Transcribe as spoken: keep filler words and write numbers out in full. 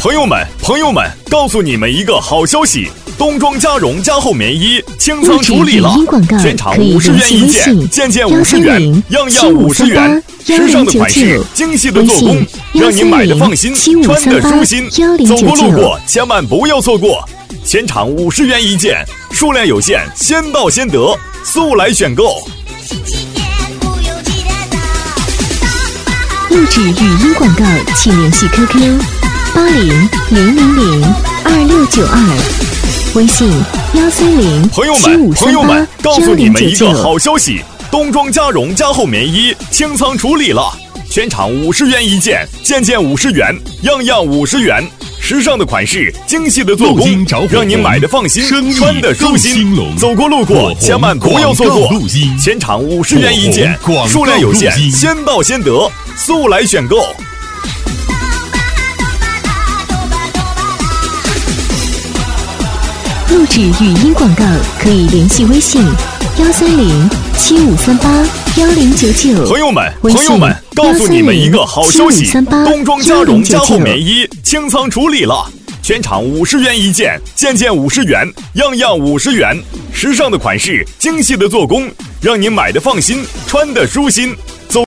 朋友们，朋友们，告诉你们一个好消息！冬装加绒加厚棉衣清仓处理了，全场五十元一件，件件五十元，样样五十元。时尚的款式，精细的做工，让您买的放心，穿的舒心。走过路过，千万不要错过！全场五十元一件，数量有限，先到先得，速来选购。 录制语音广告，请联系 Q Q 八零零零零二六九二，微信幺三零朋友们，朋友们，告诉你们一个好消息：冬装加绒加厚棉衣清仓处理了，全场五十元一件，件件五十元，样样五十元。时尚的款式，精细的做工，让您买的放心，穿的舒心。走过路过，千万不要错过！全场五十元一件，数量有限，先到先得，速来选购。 录制语音广告可以联系微信幺三零七五三八幺零九九。 朋友们，朋友们，告诉你们一个好消息：冬装加绒加厚棉衣清仓处理了，全场五十元一件，件件五十元，样样五十元。时尚的款式，精细的做工，让您买的放心，穿的舒心。